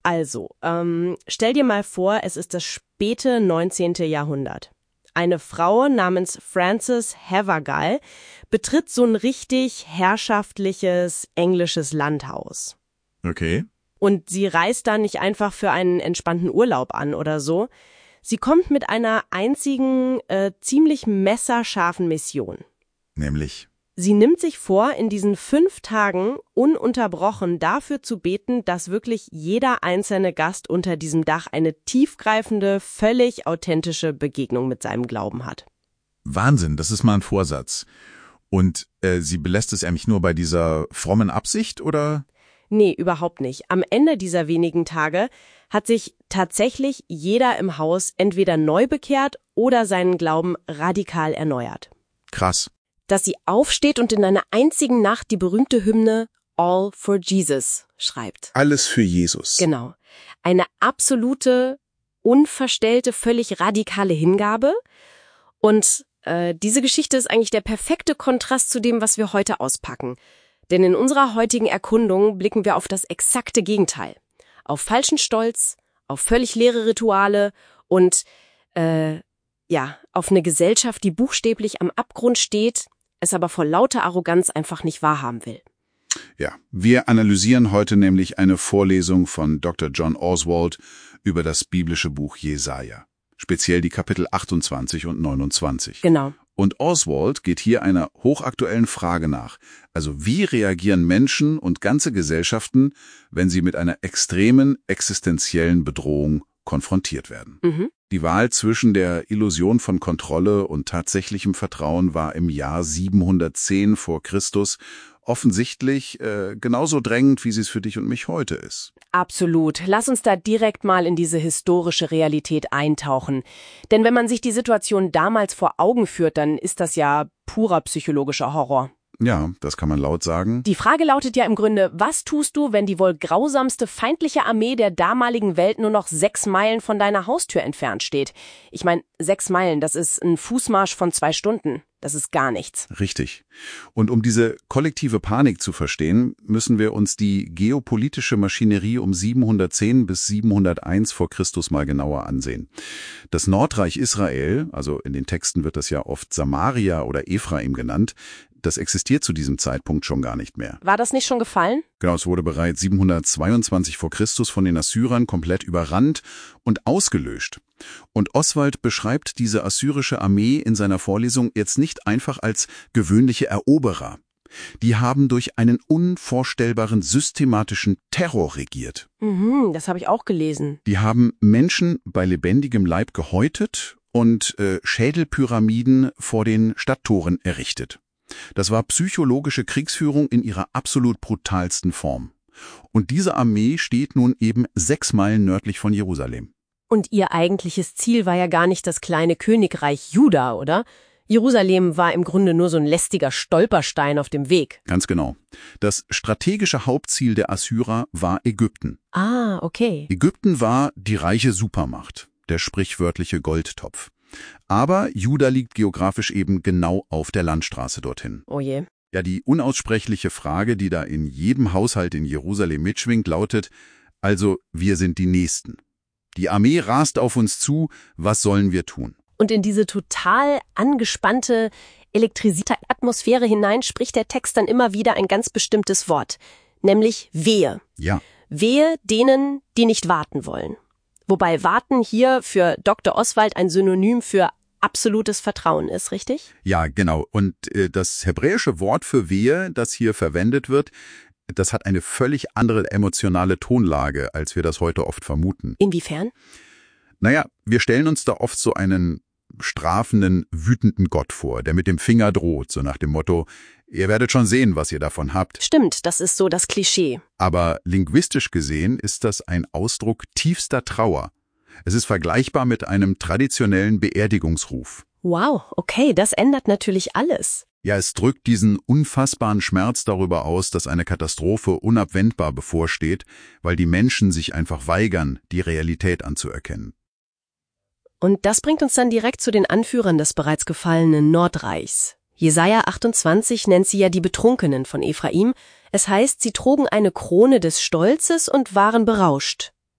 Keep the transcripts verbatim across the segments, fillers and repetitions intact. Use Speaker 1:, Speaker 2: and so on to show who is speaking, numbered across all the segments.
Speaker 1: Also, ähm, stell dir mal vor, es ist das späte neunzehnte Jahrhundert. Eine Frau namens Frances Havergal betritt so ein richtig herrschaftliches englisches Landhaus.
Speaker 2: Okay.
Speaker 1: Und sie reist da nicht einfach für einen entspannten Urlaub an oder so. Sie kommt mit einer einzigen, äh, ziemlich messerscharfen Mission.
Speaker 2: Nämlich?
Speaker 1: Sie nimmt sich vor, in diesen fünf Tagen ununterbrochen dafür zu beten, dass wirklich jeder einzelne Gast unter diesem Dach eine tiefgreifende, völlig authentische Begegnung mit seinem Glauben hat.
Speaker 2: Wahnsinn, das ist mal ein Vorsatz. Und äh, sie belässt es eigentlich nur bei dieser frommen Absicht, oder?
Speaker 1: Nee, überhaupt nicht. Am Ende dieser wenigen Tage hat sich tatsächlich jeder im Haus entweder neu bekehrt oder seinen Glauben radikal erneuert.
Speaker 2: Krass.
Speaker 1: Dass sie aufsteht und in einer einzigen Nacht die berühmte Hymne All for Jesus schreibt.
Speaker 3: Alles für Jesus.
Speaker 1: Genau. Eine absolute, unverstellte, völlig radikale Hingabe. Und äh, diese Geschichte ist eigentlich der perfekte Kontrast zu dem, was wir heute auspacken. Denn in unserer heutigen Erkundung blicken wir auf das exakte Gegenteil. Auf falschen Stolz, auf völlig leere Rituale und äh, ja, auf eine Gesellschaft, die buchstäblich am Abgrund steht, es aber vor lauter Arroganz einfach nicht wahrhaben will.
Speaker 3: Ja, wir analysieren heute nämlich eine Vorlesung von Doktor John Oswald über das biblische Buch Jesaja, speziell die Kapitel achtundzwanzig und neunundzwanzig.
Speaker 1: Genau.
Speaker 3: Und Oswald geht hier einer hochaktuellen Frage nach. Also wie reagieren Menschen und ganze Gesellschaften, wenn sie mit einer extremen existenziellen Bedrohung konfrontiert werden?
Speaker 1: Mhm.
Speaker 3: Die Wahl zwischen der Illusion von Kontrolle und tatsächlichem Vertrauen war im Jahr siebenhundertzehn vor Christus offensichtlich äh, genauso drängend, wie sie es für dich und mich heute ist.
Speaker 1: Absolut. Lass uns da direkt mal in diese historische Realität eintauchen. Denn wenn man sich die Situation damals vor Augen führt, dann ist das ja purer psychologischer Horror.
Speaker 3: Ja, das kann man laut sagen.
Speaker 1: Die Frage lautet ja im Grunde, was tust du, wenn die wohl grausamste feindliche Armee der damaligen Welt nur noch sechs Meilen von deiner Haustür entfernt steht? Ich meine, sechs Meilen, das ist ein Fußmarsch von zwei Stunden. Das ist gar nichts.
Speaker 3: Richtig. Und um diese kollektive Panik zu verstehen, müssen wir uns die geopolitische Maschinerie um siebenhundertzehn bis siebenhunderteins vor Christus mal genauer ansehen. Das Nordreich Israel, also in den Texten wird das ja oft Samaria oder Ephraim genannt, das existiert zu diesem Zeitpunkt schon gar nicht mehr.
Speaker 1: War das nicht schon gefallen?
Speaker 3: Genau, es wurde bereits siebenhundertzweiundzwanzig vor Christus von den Assyrern komplett überrannt und ausgelöscht. Und Oswald beschreibt diese assyrische Armee in seiner Vorlesung jetzt nicht einfach als gewöhnliche Eroberer. Die haben durch einen unvorstellbaren systematischen Terror regiert.
Speaker 1: Mhm, das habe ich auch gelesen.
Speaker 3: Die haben Menschen bei lebendigem Leib gehäutet und äh, Schädelpyramiden vor den Stadttoren errichtet. Das war psychologische Kriegsführung in ihrer absolut brutalsten Form. Und diese Armee steht nun eben sechs Meilen nördlich von Jerusalem.
Speaker 1: Und ihr eigentliches Ziel war ja gar nicht das kleine Königreich Juda, oder? Jerusalem war im Grunde nur so ein lästiger Stolperstein auf dem Weg.
Speaker 3: Ganz genau. Das strategische Hauptziel der Assyrer war Ägypten.
Speaker 1: Ah, okay.
Speaker 3: Ägypten war die reiche Supermacht, der sprichwörtliche Goldtopf. Aber Juda liegt geografisch eben genau auf der Landstraße dorthin.
Speaker 1: Oh je.
Speaker 3: Ja, die unaussprechliche Frage, die da in jedem Haushalt in Jerusalem mitschwingt, lautet, also wir sind die Nächsten. Die Armee rast auf uns zu, was sollen wir tun?
Speaker 1: Und in diese total angespannte, elektrisierte Atmosphäre hinein spricht der Text dann immer wieder ein ganz bestimmtes Wort, nämlich Wehe.
Speaker 3: Ja.
Speaker 1: Wehe denen, die nicht warten wollen. Wobei warten hier für Doktor Oswald ein Synonym für absolutes Vertrauen ist, richtig?
Speaker 3: Ja, genau. Und äh, das hebräische Wort für Wehe, das hier verwendet wird, das hat eine völlig andere emotionale Tonlage, als wir das heute oft vermuten.
Speaker 1: Inwiefern?
Speaker 3: Naja, wir stellen uns da oft so einen strafenden, wütenden Gott vor, der mit dem Finger droht, so nach dem Motto, ihr werdet schon sehen, was ihr davon habt.
Speaker 1: Stimmt, das ist so das Klischee.
Speaker 3: Aber linguistisch gesehen ist das ein Ausdruck tiefster Trauer. Es ist vergleichbar mit einem traditionellen Beerdigungsruf.
Speaker 1: Wow, okay, das ändert natürlich alles.
Speaker 3: Ja, es drückt diesen unfassbaren Schmerz darüber aus, dass eine Katastrophe unabwendbar bevorsteht, weil die Menschen sich einfach weigern, die Realität anzuerkennen.
Speaker 1: Und das bringt uns dann direkt zu den Anführern des bereits gefallenen Nordreichs. Jesaja achtundzwanzig nennt sie ja die Betrunkenen von Ephraim. Es heißt, sie trugen eine Krone des Stolzes und waren berauscht.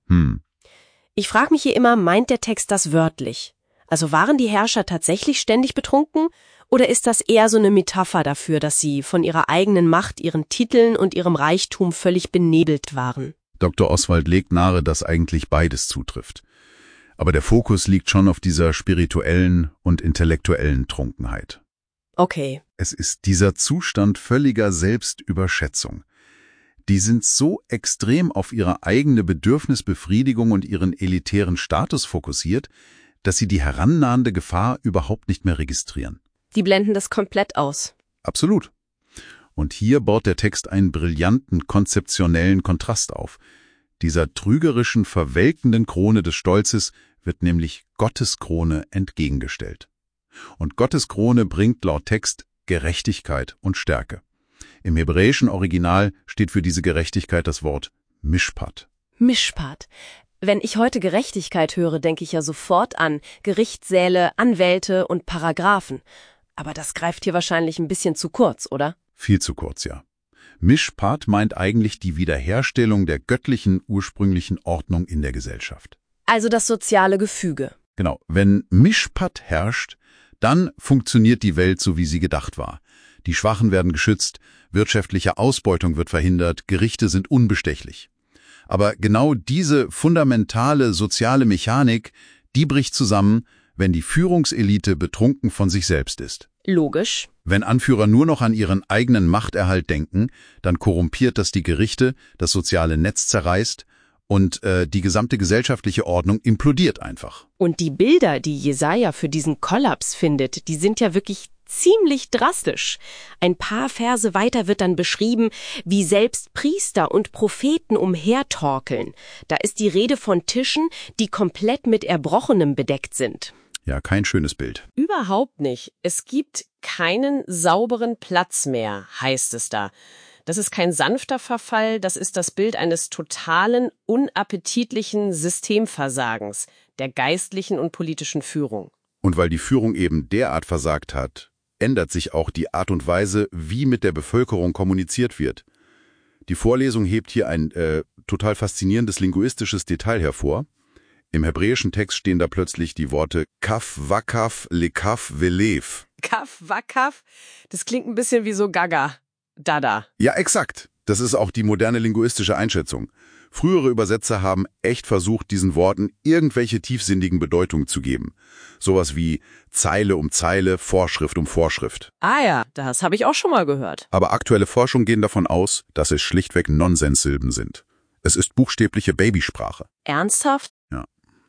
Speaker 3: Hm.
Speaker 1: Ich frage mich hier immer, meint der Text das wörtlich? Also waren die Herrscher tatsächlich ständig betrunken? Oder ist das eher so eine Metapher dafür, dass sie von ihrer eigenen Macht, ihren Titeln und ihrem Reichtum völlig benebelt waren?
Speaker 3: Doktor Oswald legt nahe, dass eigentlich beides zutrifft. Aber der Fokus liegt schon auf dieser spirituellen und intellektuellen Trunkenheit.
Speaker 1: Okay.
Speaker 3: Es ist dieser Zustand völliger Selbstüberschätzung. Die sind so extrem auf ihre eigene Bedürfnisbefriedigung und ihren elitären Status fokussiert, dass sie die herannahende Gefahr überhaupt nicht mehr registrieren.
Speaker 1: Die blenden das komplett aus.
Speaker 3: Absolut. Und hier baut der Text einen brillanten konzeptionellen Kontrast auf. Dieser trügerischen, verwelkenden Krone des Stolzes wird nämlich Gottes Krone entgegengestellt. Und Gottes Krone bringt laut Text Gerechtigkeit und Stärke. Im hebräischen Original steht für diese Gerechtigkeit das Wort Mishpat.
Speaker 1: Mishpat. Wenn ich heute Gerechtigkeit höre, denke ich ja sofort an Gerichtssäle, Anwälte und Paragraphen. Aber das greift hier wahrscheinlich ein bisschen zu kurz, oder?
Speaker 3: Viel zu kurz, ja. Mishpat meint eigentlich die Wiederherstellung der göttlichen, ursprünglichen Ordnung in der Gesellschaft.
Speaker 1: Also das soziale Gefüge.
Speaker 3: Genau. Wenn Mishpat herrscht, dann funktioniert die Welt so, wie sie gedacht war. Die Schwachen werden geschützt, wirtschaftliche Ausbeutung wird verhindert, Gerichte sind unbestechlich. Aber genau diese fundamentale soziale Mechanik, die bricht zusammen, wenn die Führungselite betrunken von sich selbst ist.
Speaker 1: Logisch.
Speaker 3: Wenn Anführer nur noch an ihren eigenen Machterhalt denken, dann korrumpiert das die Gerichte, das soziale Netz zerreißt und äh, die gesamte gesellschaftliche Ordnung implodiert einfach.
Speaker 1: Und die Bilder, die Jesaja für diesen Kollaps findet, die sind ja wirklich ziemlich drastisch. Ein paar Verse weiter wird dann beschrieben, wie selbst Priester und Propheten umhertorkeln. Da ist die Rede von Tischen, die komplett mit Erbrochenem bedeckt sind.
Speaker 3: Ja, kein schönes Bild.
Speaker 1: Überhaupt nicht. Es gibt keinen sauberen Platz mehr, heißt es da. Das ist kein sanfter Verfall, das ist das Bild eines totalen, unappetitlichen Systemversagens der geistlichen und politischen Führung.
Speaker 3: Und weil die Führung eben derart versagt hat, ändert sich auch die Art und Weise, wie mit der Bevölkerung kommuniziert wird. Die Vorlesung hebt hier ein äh, total faszinierendes linguistisches Detail hervor. Im hebräischen Text stehen da plötzlich die Worte Kaf, Wakaf, Lekaf, Velev.
Speaker 1: Kaf, Wakaf, das klingt ein bisschen wie so Gaga, Dada.
Speaker 3: Ja, exakt. Das ist auch die moderne linguistische Einschätzung. Frühere Übersetzer haben echt versucht, diesen Worten irgendwelche tiefsinnigen Bedeutungen zu geben. Sowas wie Zeile um Zeile, Vorschrift um Vorschrift.
Speaker 1: Ah ja, das habe ich auch schon mal gehört.
Speaker 3: Aber aktuelle Forschungen gehen davon aus, dass es schlichtweg Nonsenssilben sind. Es ist buchstäbliche Babysprache.
Speaker 1: Ernsthaft?
Speaker 3: Ja.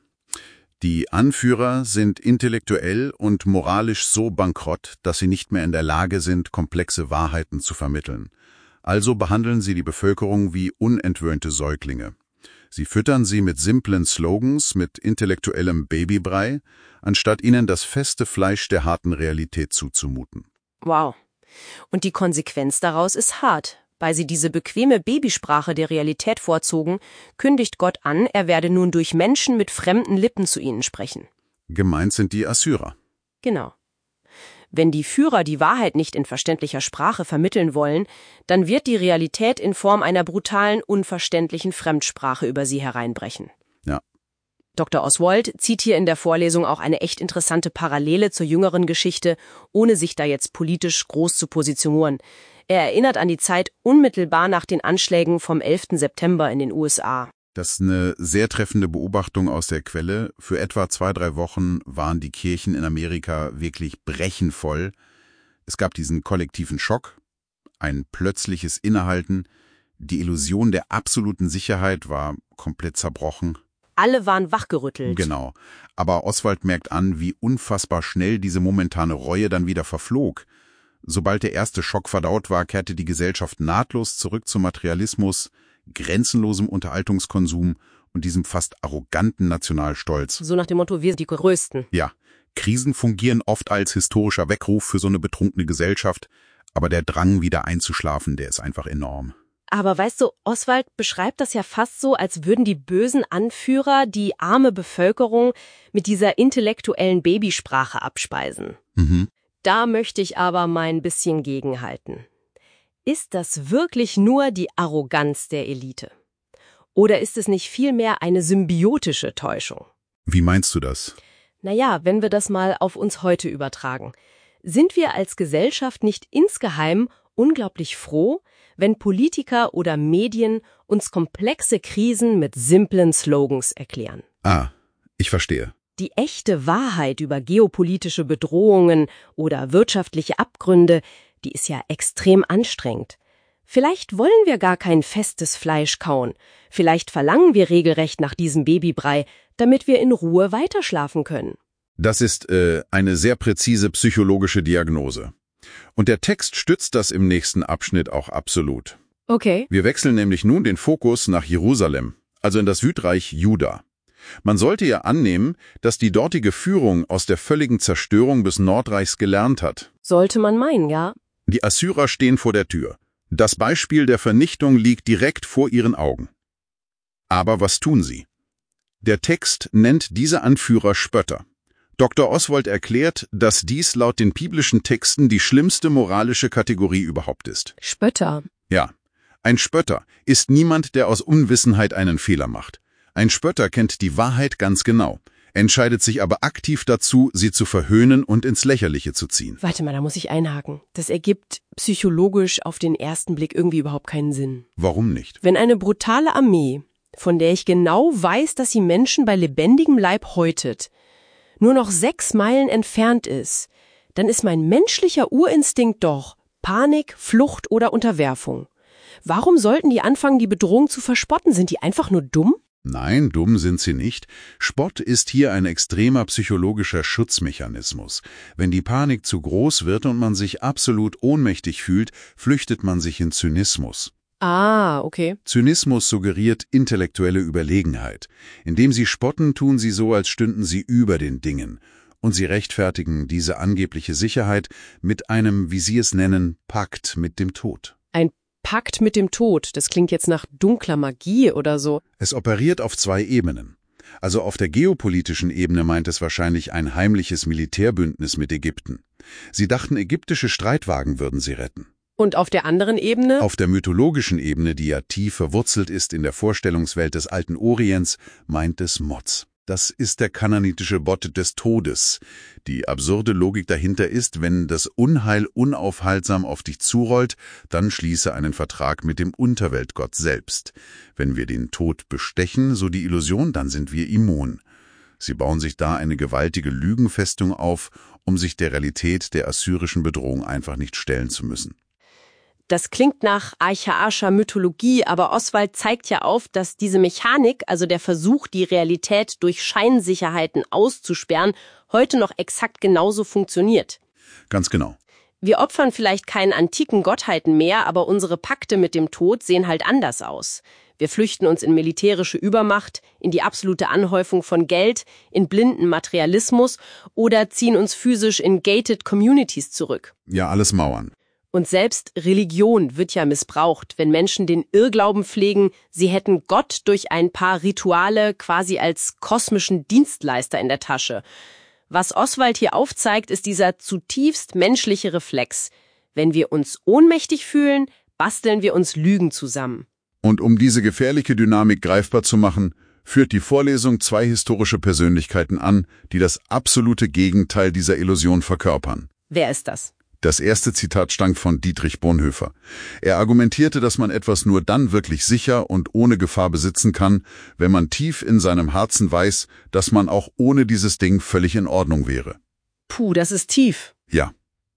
Speaker 3: Die Anführer sind intellektuell und moralisch so bankrott, dass sie nicht mehr in der Lage sind, komplexe Wahrheiten zu vermitteln. Also behandeln sie die Bevölkerung wie unentwöhnte Säuglinge. Sie füttern sie mit simplen Slogans, mit intellektuellem Babybrei, anstatt ihnen das feste Fleisch der harten Realität zuzumuten.
Speaker 1: Wow. Und die Konsequenz daraus ist hart. Weil sie diese bequeme Babysprache der Realität vorzogen, kündigt Gott an, er werde nun durch Menschen mit fremden Lippen zu ihnen sprechen.
Speaker 3: Gemeint sind die Assyrer.
Speaker 1: Genau. Wenn die Führer die Wahrheit nicht in verständlicher Sprache vermitteln wollen, dann wird die Realität in Form einer brutalen, unverständlichen Fremdsprache über sie hereinbrechen.
Speaker 3: Ja.
Speaker 1: Doktor Oswald zieht hier in der Vorlesung auch eine echt interessante Parallele zur jüngeren Geschichte, ohne sich da jetzt politisch groß zu positionieren. Er erinnert an die Zeit unmittelbar nach den Anschlägen vom elften September in den U S A.
Speaker 3: Das ist eine sehr treffende Beobachtung aus der Quelle. Für etwa zwei, drei Wochen waren die Kirchen in Amerika wirklich brechenvoll. Es gab diesen kollektiven Schock, ein plötzliches Innehalten. Die Illusion der absoluten Sicherheit war komplett zerbrochen.
Speaker 1: Alle waren wachgerüttelt.
Speaker 3: Genau. Aber Oswald merkt an, wie unfassbar schnell diese momentane Reue dann wieder verflog. Sobald der erste Schock verdaut war, kehrte die Gesellschaft nahtlos zurück zum Materialismus, grenzenlosem Unterhaltungskonsum und diesem fast arroganten Nationalstolz.
Speaker 1: So nach dem Motto, wir sind die Größten.
Speaker 3: Ja, Krisen fungieren oft als historischer Weckruf für so eine betrunkene Gesellschaft, aber der Drang, wieder einzuschlafen, der ist einfach enorm.
Speaker 1: Aber weißt du, Oswald beschreibt das ja fast so, als würden die bösen Anführer die arme Bevölkerung mit dieser intellektuellen Babysprache abspeisen.
Speaker 3: Mhm.
Speaker 1: Da möchte ich aber mal ein bisschen gegenhalten. Ist das wirklich nur die Arroganz der Elite? Oder ist es nicht vielmehr eine symbiotische Täuschung?
Speaker 3: Wie meinst du das?
Speaker 1: Naja, wenn wir das mal auf uns heute übertragen. Sind wir als Gesellschaft nicht insgeheim unglaublich froh, wenn Politiker oder Medien uns komplexe Krisen mit simplen Slogans erklären?
Speaker 3: Ah, ich verstehe.
Speaker 1: Die echte Wahrheit über geopolitische Bedrohungen oder wirtschaftliche Abgründe, die ist ja extrem anstrengend. Vielleicht wollen wir gar kein festes Fleisch kauen. Vielleicht verlangen wir regelrecht nach diesem Babybrei, damit wir in Ruhe weiterschlafen können.
Speaker 3: Das ist äh, eine sehr präzise psychologische Diagnose. Und der Text stützt das im nächsten Abschnitt auch absolut.
Speaker 1: Okay.
Speaker 3: Wir wechseln nämlich nun den Fokus nach Jerusalem, also in das Südreich Juda. Man sollte ja annehmen, dass die dortige Führung aus der völligen Zerstörung des Nordreichs gelernt hat.
Speaker 1: Sollte man meinen, ja.
Speaker 3: Die Assyrer stehen vor der Tür. Das Beispiel der Vernichtung liegt direkt vor ihren Augen. Aber was tun sie? Der Text nennt diese Anführer Spötter. Doktor Oswald erklärt, dass dies laut den biblischen Texten die schlimmste moralische Kategorie überhaupt ist.
Speaker 1: Spötter.
Speaker 3: Ja, ein Spötter ist niemand, der aus Unwissenheit einen Fehler macht. Ein Spötter kennt die Wahrheit ganz genau, entscheidet sich aber aktiv dazu, sie zu verhöhnen und ins Lächerliche zu ziehen.
Speaker 1: Warte mal, da muss ich einhaken. Das ergibt psychologisch auf den ersten Blick irgendwie überhaupt keinen Sinn.
Speaker 3: Warum nicht?
Speaker 1: Wenn eine brutale Armee, von der ich genau weiß, dass sie Menschen bei lebendigem Leib häutet, nur noch sechs Meilen entfernt ist, dann ist mein menschlicher Urinstinkt doch Panik, Flucht oder Unterwerfung. Warum sollten die anfangen, die Bedrohung zu verspotten? Sind die einfach nur dumm?
Speaker 3: Nein, dumm sind sie nicht. Spott ist hier ein extremer psychologischer Schutzmechanismus. Wenn die Panik zu groß wird und man sich absolut ohnmächtig fühlt, flüchtet man sich in Zynismus.
Speaker 1: Ah, okay.
Speaker 3: Zynismus suggeriert intellektuelle Überlegenheit. Indem sie spotten, tun sie so, als stünden sie über den Dingen. Und sie rechtfertigen diese angebliche Sicherheit mit einem, wie sie es nennen, Pakt mit dem Tod.
Speaker 1: Ein Pakt mit dem Tod, das klingt jetzt nach dunkler Magie oder so.
Speaker 3: Es operiert auf zwei Ebenen. Also auf der geopolitischen Ebene meint es wahrscheinlich ein heimliches Militärbündnis mit Ägypten. Sie dachten, ägyptische Streitwagen würden sie retten.
Speaker 1: Und auf der anderen Ebene?
Speaker 3: Auf der mythologischen Ebene, die ja tief verwurzelt ist in der Vorstellungswelt des alten Orients, meint es Moz. Das ist der kananitische Gott des Todes. Die absurde Logik dahinter ist, wenn das Unheil unaufhaltsam auf dich zurollt, dann schließe einen Vertrag mit dem Unterweltgott selbst. Wenn wir den Tod bestechen, so die Illusion, dann sind wir immun. Sie bauen sich da eine gewaltige Lügenfestung auf, um sich der Realität der assyrischen Bedrohung einfach nicht stellen zu müssen.
Speaker 1: Das klingt nach archaischer Mythologie, aber Oswald zeigt ja auf, dass diese Mechanik, also der Versuch, die Realität durch Scheinsicherheiten auszusperren, heute noch exakt genauso funktioniert.
Speaker 3: Ganz genau.
Speaker 1: Wir opfern vielleicht keinen antiken Gottheiten mehr, aber unsere Pakte mit dem Tod sehen halt anders aus. Wir flüchten uns in militärische Übermacht, in die absolute Anhäufung von Geld, in blinden Materialismus oder ziehen uns physisch in gated Communities zurück.
Speaker 3: Ja, alles Mauern.
Speaker 1: Und selbst Religion wird ja missbraucht, wenn Menschen den Irrglauben pflegen, sie hätten Gott durch ein paar Rituale quasi als kosmischen Dienstleister in der Tasche. Was Oswald hier aufzeigt, ist dieser zutiefst menschliche Reflex. Wenn wir uns ohnmächtig fühlen, basteln wir uns Lügen zusammen.
Speaker 3: Und um diese gefährliche Dynamik greifbar zu machen, führt die Vorlesung zwei historische Persönlichkeiten an, die das absolute Gegenteil dieser Illusion verkörpern.
Speaker 1: Wer ist das?
Speaker 3: Das erste Zitat stammt von Dietrich Bonhoeffer. Er argumentierte, dass man etwas nur dann wirklich sicher und ohne Gefahr besitzen kann, wenn man tief in seinem Herzen weiß, dass man auch ohne dieses Ding völlig in Ordnung wäre.
Speaker 1: Puh, das ist tief.
Speaker 3: Ja.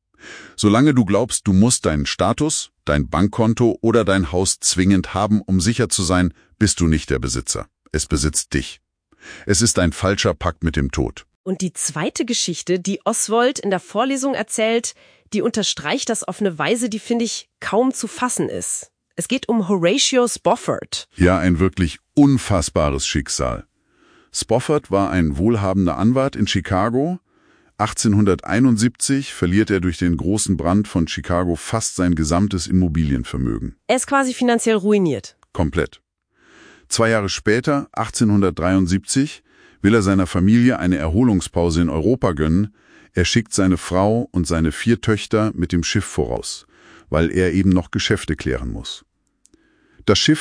Speaker 3: Solange du glaubst, du musst deinen Status, dein Bankkonto oder dein Haus zwingend haben, um sicher zu sein, bist du nicht der Besitzer. Es besitzt dich. Es ist ein falscher Pakt mit dem Tod.
Speaker 1: Und die zweite Geschichte, die Oswald in der Vorlesung erzählt, die unterstreicht das auf eine Weise, die, finde ich, kaum zu fassen ist. Es geht um Horatio Spofford.
Speaker 3: Ja, ein wirklich unfassbares Schicksal. Spofford war ein wohlhabender Anwalt in Chicago. achtzehnhunderteinundsiebzig verliert er durch den großen Brand von Chicago fast sein gesamtes Immobilienvermögen.
Speaker 1: Er ist quasi finanziell ruiniert.
Speaker 3: Komplett. Zwei Jahre später, achtzehnhundertdreiundsiebzig, will er seiner Familie eine Erholungspause in Europa gönnen. Er schickt seine Frau und seine vier Töchter mit dem Schiff voraus, weil er eben noch Geschäfte klären muss. Das Schiff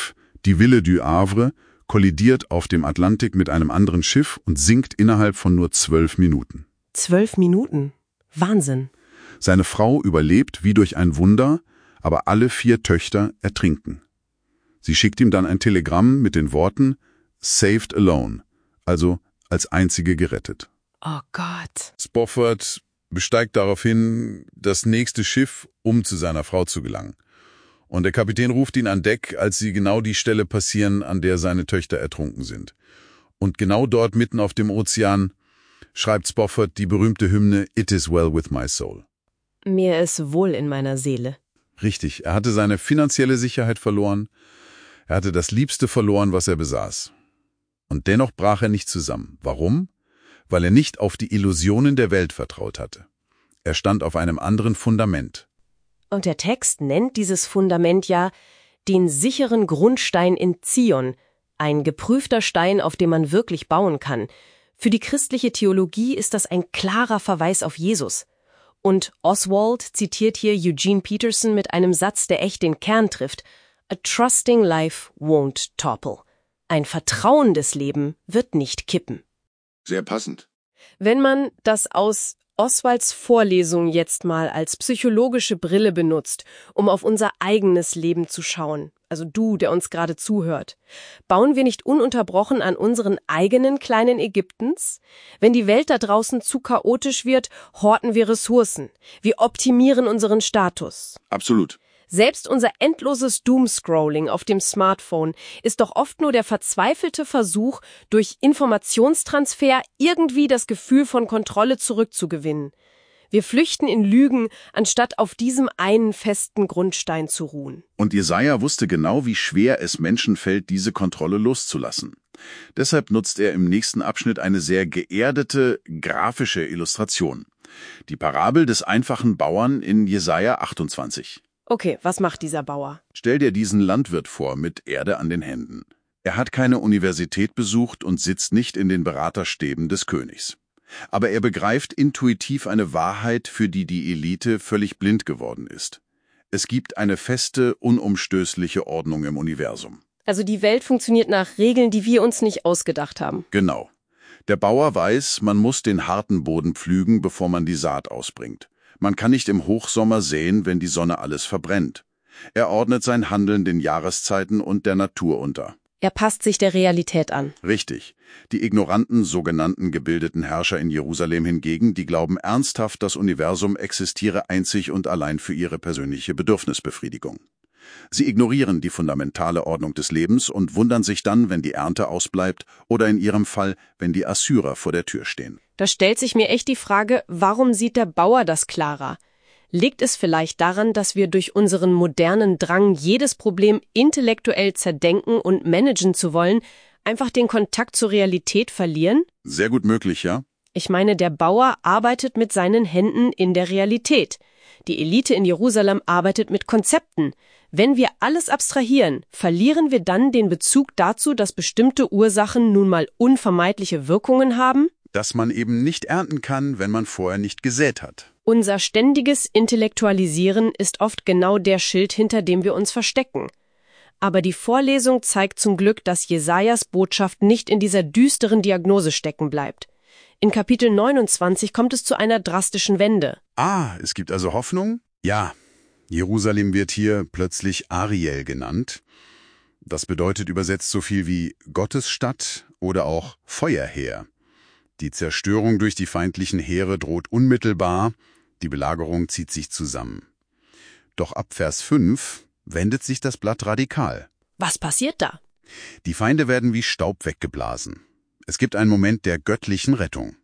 Speaker 3: Die Ville du Havre kollidiert auf dem Atlantik mit einem anderen Schiff und sinkt innerhalb von nur zwölf Minuten.
Speaker 1: Zwölf Minuten? Wahnsinn.
Speaker 3: Seine Frau überlebt wie durch ein Wunder, aber alle vier Töchter ertrinken. Sie schickt ihm dann ein Telegramm mit den Worten "Saved alone", also als einzige gerettet.
Speaker 1: Oh Gott.
Speaker 2: Spofford besteigt daraufhin das nächste Schiff, um zu seiner Frau zu gelangen. Und der Kapitän ruft ihn an Deck, als sie genau die Stelle passieren, an der seine Töchter ertrunken sind. Und genau dort mitten auf dem Ozean schreibt Spofford die berühmte Hymne "It is well with my soul".
Speaker 1: Mir ist wohl in meiner Seele.
Speaker 2: Richtig, er hatte seine finanzielle Sicherheit verloren, er hatte das Liebste verloren, was er besaß. Und dennoch brach er nicht zusammen. Warum? Weil er nicht auf die Illusionen der Welt vertraut hatte. Er stand auf einem anderen Fundament.
Speaker 1: Und der Text nennt dieses Fundament ja den sicheren Grundstein in Zion, ein geprüfter Stein, auf dem man wirklich bauen kann. Für die christliche Theologie ist das ein klarer Verweis auf Jesus. Und Oswald zitiert hier Eugene Peterson mit einem Satz, der echt den Kern trifft. A trusting life won't topple. Ein vertrauendes Leben wird nicht kippen.
Speaker 4: Sehr passend.
Speaker 1: Wenn man das aus Oswalds Vorlesung jetzt mal als psychologische Brille benutzt, um auf unser eigenes Leben zu schauen, also du, der uns gerade zuhört, bauen wir nicht ununterbrochen an unseren eigenen kleinen Ägyptens? Wenn die Welt da draußen zu chaotisch wird, horten wir Ressourcen. Wir optimieren unseren Status.
Speaker 4: Absolut.
Speaker 1: Selbst unser endloses Doomscrolling auf dem Smartphone ist doch oft nur der verzweifelte Versuch, durch Informationstransfer irgendwie das Gefühl von Kontrolle zurückzugewinnen. Wir flüchten in Lügen, anstatt auf diesem einen festen Grundstein zu ruhen.
Speaker 3: Und Jesaja wusste genau, wie schwer es Menschen fällt, diese Kontrolle loszulassen. Deshalb nutzt er im nächsten Abschnitt eine sehr geerdete, grafische Illustration. Die Parabel des einfachen Bauern in Jesaja achtundzwanzig.
Speaker 1: Okay, was macht dieser Bauer?
Speaker 3: Stell dir diesen Landwirt vor mit Erde an den Händen. Er hat keine Universität besucht und sitzt nicht in den Beraterstäben des Königs. Aber er begreift intuitiv eine Wahrheit, für die die Elite völlig blind geworden ist. Es gibt eine feste, unumstößliche Ordnung im Universum.
Speaker 1: Also die Welt funktioniert nach Regeln, die wir uns nicht ausgedacht haben.
Speaker 3: Genau. Der Bauer weiß, man muss den harten Boden pflügen, bevor man die Saat ausbringt. Man kann nicht im Hochsommer säen, wenn die Sonne alles verbrennt. Er ordnet sein Handeln den Jahreszeiten und der Natur unter.
Speaker 1: Er passt sich der Realität an.
Speaker 3: Richtig. Die ignoranten, sogenannten gebildeten Herrscher in Jerusalem hingegen, die glauben ernsthaft, das Universum existiere einzig und allein für ihre persönliche Bedürfnisbefriedigung. Sie ignorieren die fundamentale Ordnung des Lebens und wundern sich dann, wenn die Ernte ausbleibt oder in ihrem Fall, wenn die Assyrer vor der Tür stehen.
Speaker 1: Da stellt sich mir echt die Frage, warum sieht der Bauer das klarer? Liegt es vielleicht daran, dass wir durch unseren modernen Drang, jedes Problem intellektuell zerdenken und managen zu wollen, einfach den Kontakt zur Realität verlieren?
Speaker 3: Sehr gut möglich, ja?
Speaker 1: Ich meine, der Bauer arbeitet mit seinen Händen in der Realität. Die Elite in Jerusalem arbeitet mit Konzepten. Wenn wir alles abstrahieren, verlieren wir dann den Bezug dazu, dass bestimmte Ursachen nun mal unvermeidliche Wirkungen haben?
Speaker 3: Dass man eben nicht ernten kann, wenn man vorher nicht gesät hat.
Speaker 1: Unser ständiges Intellektualisieren ist oft genau der Schild, hinter dem wir uns verstecken. Aber die Vorlesung zeigt zum Glück, dass Jesajas Botschaft nicht in dieser düsteren Diagnose stecken bleibt. In Kapitel neunundzwanzig kommt es zu einer drastischen Wende.
Speaker 3: Ah, es gibt also Hoffnung? Ja, Jerusalem wird hier plötzlich Ariel genannt. Das bedeutet übersetzt so viel wie Gottesstadt oder auch Feuerheer. Die Zerstörung durch die feindlichen Heere droht unmittelbar, die Belagerung zieht sich zusammen. Doch ab Vers fünf wendet sich das Blatt radikal.
Speaker 1: Was passiert da?
Speaker 3: Die Feinde werden wie Staub weggeblasen. Es gibt einen Moment der göttlichen Rettung.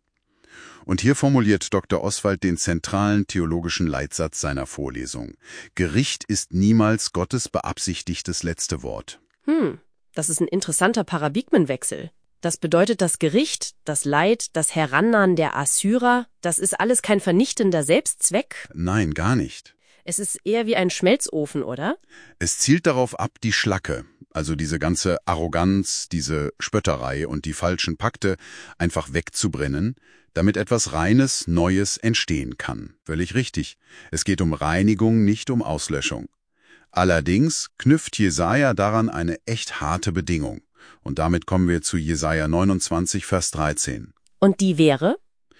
Speaker 3: Und hier formuliert Doktor Oswald den zentralen theologischen Leitsatz seiner Vorlesung. Gericht ist niemals Gottes beabsichtigtes letzte Wort.
Speaker 1: Hm, das ist ein interessanter Paradigmenwechsel. Das bedeutet, das Gericht, das Leid, das Herannahen der Assyrer, das ist alles kein vernichtender Selbstzweck?
Speaker 3: Nein, gar nicht.
Speaker 1: Es ist eher wie ein Schmelzofen, oder?
Speaker 3: Es zielt darauf ab, die Schlacke, also diese ganze Arroganz, diese Spötterei und die falschen Pakte einfach wegzubrennen, damit etwas Reines, Neues entstehen kann. Völlig richtig. Es geht um Reinigung, nicht um Auslöschung. Allerdings knüpft Jesaja daran eine echt harte Bedingung. Und damit kommen wir zu Jesaja neunundzwanzig, Vers dreizehn.
Speaker 1: Und die wäre?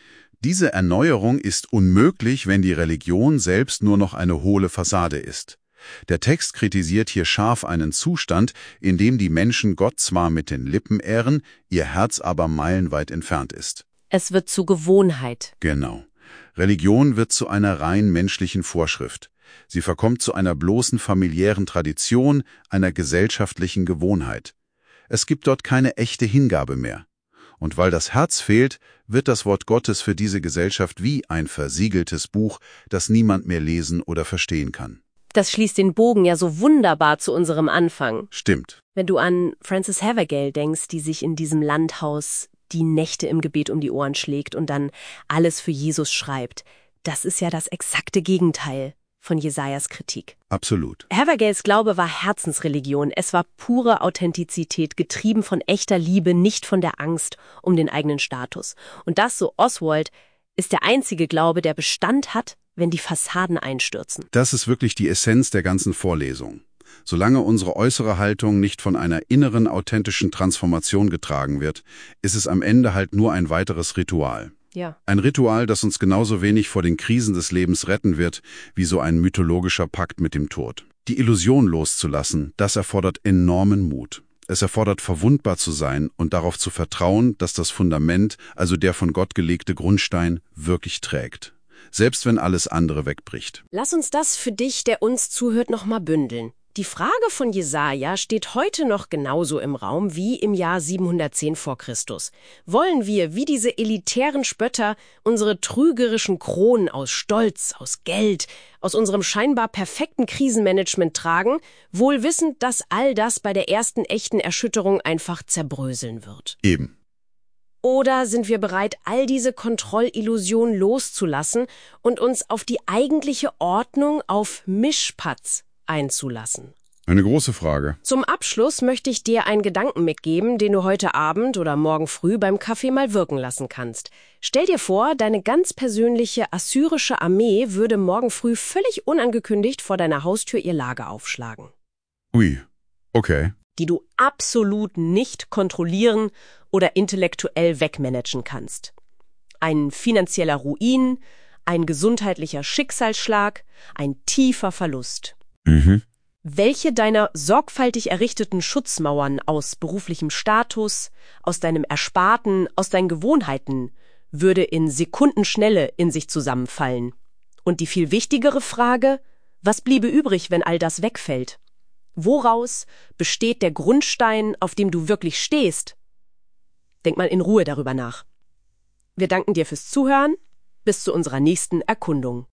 Speaker 3: Diese Erneuerung ist unmöglich, wenn die Religion selbst nur noch eine hohle Fassade ist. Der Text kritisiert hier scharf einen Zustand, in dem die Menschen Gott zwar mit den Lippen ehren, ihr Herz aber meilenweit entfernt ist.
Speaker 1: Es wird zu Gewohnheit.
Speaker 3: Genau. Religion wird zu einer rein menschlichen Vorschrift. Sie verkommt zu einer bloßen familiären Tradition, einer gesellschaftlichen Gewohnheit. Es gibt dort keine echte Hingabe mehr. Und weil das Herz fehlt, wird das Wort Gottes für diese Gesellschaft wie ein versiegeltes Buch, das niemand mehr lesen oder verstehen kann.
Speaker 1: Das schließt den Bogen ja so wunderbar zu unserem Anfang.
Speaker 3: Stimmt.
Speaker 1: Wenn du an Frances Havergal denkst, die sich in diesem Landhaus die Nächte im Gebet um die Ohren schlägt und dann alles für Jesus schreibt, das ist ja das exakte Gegenteil von Jesajas Kritik.
Speaker 3: Absolut.
Speaker 1: Havergals Glaube war Herzensreligion. Es war pure Authentizität, getrieben von echter Liebe, nicht von der Angst um den eigenen Status. Und das, so Oswald, ist der einzige Glaube, der Bestand hat, wenn die Fassaden einstürzen.
Speaker 3: Das ist wirklich die Essenz der ganzen Vorlesung. Solange unsere äußere Haltung nicht von einer inneren, authentischen Transformation getragen wird, ist es am Ende halt nur ein weiteres Ritual.
Speaker 1: Ja.
Speaker 3: Ein Ritual, das uns genauso wenig vor den Krisen des Lebens retten wird, wie so ein mythologischer Pakt mit dem Tod. Die Illusion loszulassen, das erfordert enormen Mut. Es erfordert, verwundbar zu sein und darauf zu vertrauen, dass das Fundament, also der von Gott gelegte Grundstein, wirklich trägt. Selbst wenn alles andere wegbricht.
Speaker 1: Lass uns das für dich, der uns zuhört, nochmal bündeln. Die Frage von Jesaja steht heute noch genauso im Raum wie im Jahr siebenhundertzehn vor Christus. Wollen wir, wie diese elitären Spötter, unsere trügerischen Kronen aus Stolz, aus Geld, aus unserem scheinbar perfekten Krisenmanagement tragen, wohl wissend, dass all das bei der ersten echten Erschütterung einfach zerbröseln wird?
Speaker 3: Eben.
Speaker 1: Oder sind wir bereit, all diese Kontrollillusionen loszulassen und uns auf die eigentliche Ordnung, auf Mischpatz einzulassen?
Speaker 2: Eine große Frage.
Speaker 1: Zum Abschluss möchte ich dir einen Gedanken mitgeben, den du heute Abend oder morgen früh beim Kaffee mal wirken lassen kannst. Stell dir vor, deine ganz persönliche assyrische Armee würde morgen früh völlig unangekündigt vor deiner Haustür ihr Lager aufschlagen.
Speaker 2: Ui, okay.
Speaker 1: Die du absolut nicht kontrollieren oder intellektuell wegmanagen kannst. Ein finanzieller Ruin, ein gesundheitlicher Schicksalsschlag, ein tiefer Verlust.
Speaker 2: Mhm.
Speaker 1: Welche deiner sorgfältig errichteten Schutzmauern aus beruflichem Status, aus deinem Ersparten, aus deinen Gewohnheiten würde in Sekundenschnelle in sich zusammenfallen? Und die viel wichtigere Frage, was bliebe übrig, wenn all das wegfällt? Woraus besteht der Grundstein, auf dem du wirklich stehst? Denk mal in Ruhe darüber nach. Wir danken dir fürs Zuhören. Bis zu unserer nächsten Erkundung.